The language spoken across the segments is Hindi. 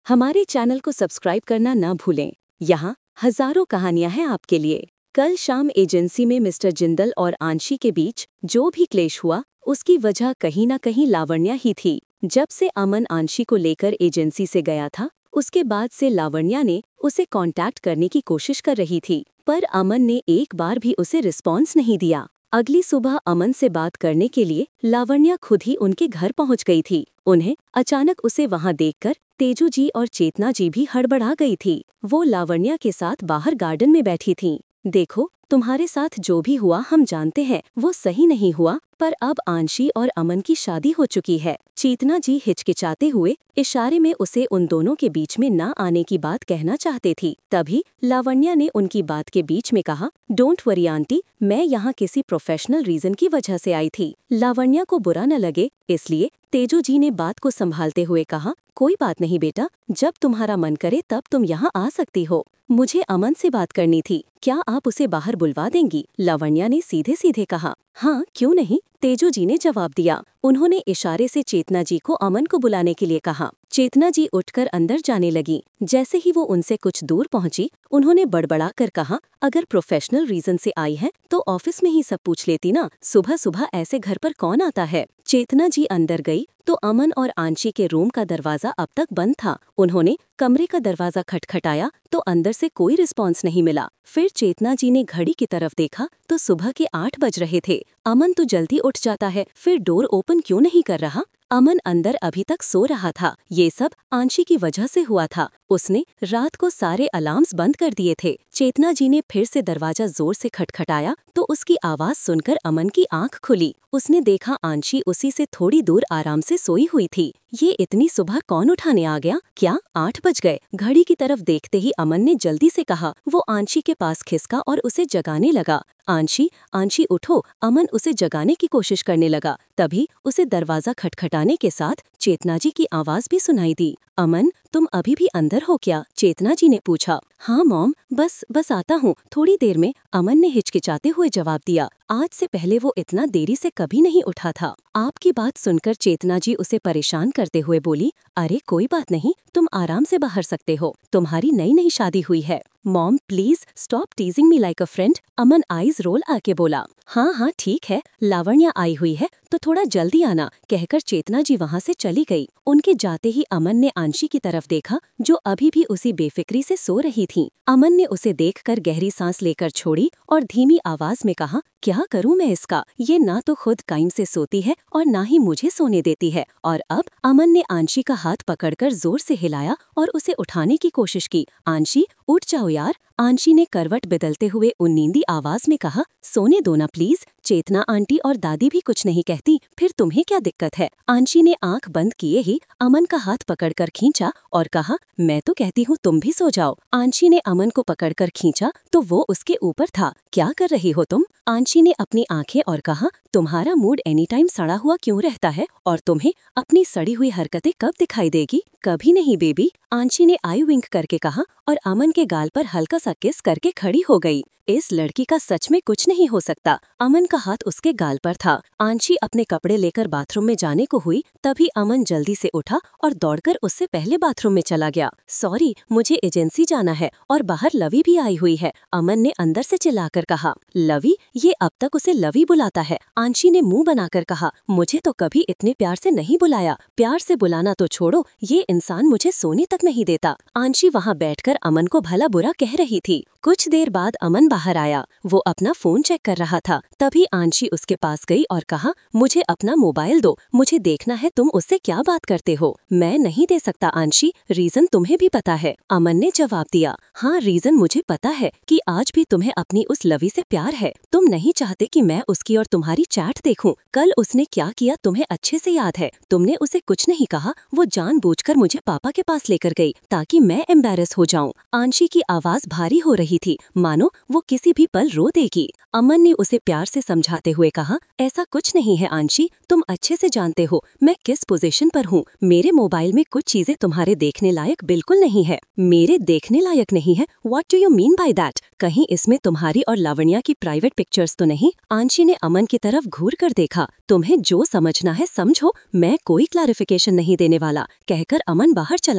हमारे चैनल को सब्सक्राइब करना न भूलें। यहाँ हजारों कहानियां हैं आपके लिए। कल शाम एजेंसी में मिस्टर जिंदल और आंशी के बीच जो भी क्लेश हुआ, उसकी वजह कहीं न कहीं लावण्या ही थी। जब से अमन आंशी को लेकर एजेंसी से गया था, उसके बाद से लावण्या ने उसे कांटेक्ट करने की कोशिश कर रही थी, पर अमन ने एक बार भी उसे रिस्पॉन्स नहीं दिया। अगली सुबह अमन से बात करने के लिए लावण्या खुद ही उनके घर पहुंच गई थी। उन्हें अचानक उसे वहां देखकर तेजू जी और चेतना जी भी हड़बड़ा गई थी। वो लावण्या के साथ बाहर गार्डन में बैठी थीं। देखो, तुम्हारे साथ जो भी हुआ हम जानते हैं वो सही नहीं हुआ, पर अब आंशी और अमन की शादी हो चुकी है। चेतना जी हिचकिचाते हुए इशारे में उसे उन दोनों के बीच में न आने की बात कहना चाहते थी। तभी लावण्या ने उनकी बात के बीच में कहा, डोंट वरी आंटी, मैं यहाँ किसी प्रोफेशनल रीजन की वजह से आई थी। लावण्या को बुरा न लगे इसलिए तेजू जी ने बात को संभालते हुए कहा, कोई बात नहीं बेटा, जब तुम्हारा मन करे तब तुम यहाँ आ सकती हो। मुझे अमन से बात करनी थी, क्या आप उसे बाहर बुलवा देंगी? लावण्या ने सीधे सीधे कहा। हाँ, क्यों नहीं, तेजू जी ने जवाब दिया। उन्होंने इशारे से चेतना जी को अमन को बुलाने के लिए कहा। चेतना जी उठकर अंदर जाने लगी। जैसे ही वो उनसे कुछ दूर पहुंची, उन्होंने बड़बड़ा कर कहा, अगर प्रोफेशनल रीजन से आई है तो ऑफिस में ही सब पूछ लेती ना, सुबह सुबह ऐसे घर पर कौन आता है? चेतना जी अंदर गई तो अमन और आंशी के रूम का दरवाजा अब तक बंद था। उन्होंने कमरे का दरवाजा खटखटाया तो अंदर से कोई रिस्पॉन्स नहीं मिला। फिर चेतना जी ने घड़ी की तरफ देखा तो सुबह के 8 बज रहे थे। अमन तो जल्दी उठ जाता है, फिर डोर ओपन क्यों नहीं कर रहा? अमन अंदर अभी तक सो रहा था। ये सब आंशी की वजह से हुआ था। उसने रात को सारे अलार्म्स बंद कर दिए थे। चेतना जी ने फिर से दरवाजा जोर से खटखटाया तो उसकी आवाज सुनकर अमन की आंख खुली। उसने देखा आंशी उसी से थोड़ी दूर आराम से सोई हुई थी। ये इतनी सुबह कौन उठाने आ गया? क्या 8 बज गए? घड़ी की तरफ देखते ही अमन ने जल्दी से कहा। वो आंशी के पास खिसका और उसे जगाने लगा। आंशी, आंशी उठो। अमन उसे जगाने की कोशिश करने लगा। तभी उसे दरवाजा खटखटाने के साथ चेतना जी की आवाज भी सुनाई दी। अमन, तुम अभी भी अंदर हो क्या? चेतना जी ने पूछा। हाँ मॉम, बस आता हूँ, थोड़ी देर में, अमन ने हिचकिचाते हुए जवाब दिया। आज से पहले वो इतना देरी से कभी नहीं उठा था। आपकी बात सुनकर चेतना जी उसे परेशान करते हुए बोली, अरे कोई बात नहीं, तुम आराम से बाहर सकते हो, तुम्हारी नई नई शादी हुई है। Mom please stop teasing me like a friend, Aman eyes roll आके बोला। हाँ ठीक है, लावण्या आई हुई है तो थोड़ा जल्दी आना, कहकर चेतना जी वहाँ से चली गई। उनके जाते ही अमन ने आंशी की तरफ देखा जो अभी भी उसी बेफिक्री से सो रही थी। अमन ने उसे देखकर गहरी सांस लेकर छोड़ी और धीमी आवाज में कहा, क्या करूं मैं इसका? ये ना तो खुद टाइम से सोती है और ना ही मुझे सोने देती है। और अब अमन ने आंशी का हाथ पकड़कर जोर से हिलाया और उसे उठाने की कोशिश की। आंशी, उठ जाओ यार। आंशी ने करवट बदलते हुए उन नींदी आवाज में कहा, सोने दो ना प्लीज। चेतना आंटी और दादी भी कुछ नहीं कहती, फिर तुम्हें क्या दिक्कत है? आंशी ने आंख बंद किए ही अमन का हाथ पकड़कर खींचा और कहा, मैं तो कहती हूँ तुम भी सो जाओ। आंशी ने अमन को पकड़कर खींचा तो वो उसके ऊपर था। क्या कर रही हो तुम? आंशी ने अपनी आंखें और कहा, तुम्हारा मूड एनी टाइम सड़ा हुआ क्यों रहता है और तुम्हें अपनी सड़ी हुई हरकतें कब दिखाई देगी? कभी नहीं बेबी। आंशी ने आई विंक करके कहा और अमन के गाल पर हल्का सा किस करके खड़ी हो गई। इस लड़की का सच में कुछ नहीं हो सकता। अमन का हाथ उसके गाल पर था। आंशी अपने कपड़े लेकर बाथरूम में जाने को हुई, तभी अमन जल्दी से उठा और दौड़कर उससे पहले बाथरूम में चला गया। सॉरी, मुझे एजेंसी जाना है और बाहर लवी भी आई हुई है, अमन ने अंदर से चिल्लाकर कहा। लवी? ये अब तक उसे लवी बुलाता है। आंशी ने मुंह बनाकर कहा, मुझे तो कभी इतने प्यार से नहीं बुलाया। प्यार से बुलाना तो छोड़ो, ये इंसान मुझे सोने तक नहीं देता। आंशी वहाँ बैठकर अमन को भला बुरा कह रही थी। कुछ देर बाद अमन बाहर आया। वो अपना फोन चेक कर रहा था। तभी आंशी उसके पास गई और कहा, मुझे अपना मोबाइल दो, मुझे देखना है तुम उससे क्या बात करते हो। मैं नहीं दे सकता आंशी, रीजन तुम्हें भी पता है, अमन ने जवाब दिया। हाँ, रीजन मुझे पता है कि आज भी तुम्हें अपनी उस लवी से प्यार है। तुम नहीं चाहते कि मैं उसकी और तुम्हारी चैट देखूं। कल उसने क्या किया तुम्हें अच्छे से याद है। तुमने उसे कुछ नहीं कहा, वो जानबूझकर मुझे पापा के पास लेकर गई ताकि मैं एम्बैरेस हो जाऊं। आंशी की आवाज भारी हो रही थी, मानो वो किसी भी पल रो देगी। अमन ने उसे प्यार से समझाते हुए कहा, ऐसा कुछ नहीं है आंशी, तुम अच्छे से जानते हो मैं किस पोजीशन पर हूँ। मेरे मोबाइल में कुछ चीजें तुम्हारे देखने लायक बिल्कुल नहीं है। मेरे देखने लायक नहीं है? What do you mean by that? कहीं इसमें तुम्हारी और लावण्या की प्राइवेट पिक्चर्स तो नहीं? आंशी ने अमन की तरफ घूर कर देखा। तुम्हें जो समझना है समझो, मैं कोई क्लैरिफिकेशन नहीं देने वाला, कहकर अमन बाहर चला गया।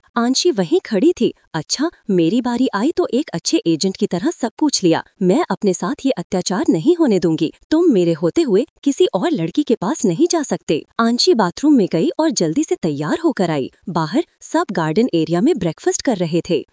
आंशी वहीं खड़ी थी। अच्छा, मेरी बारी आई तो एक अच्छे एजेंट की तरह सब पूछ लिया। मैं अपने साथ ये अत्याचार नहीं होने दूंगी। तुम मेरे होते हुए किसी और लड़की के पास नहीं जा सकते। आंशी बाथरूम में गई और जल्दी से तैयार होकर आई। बाहर सब गार्डन एरिया में ब्रेकफास्ट कर रहे थे।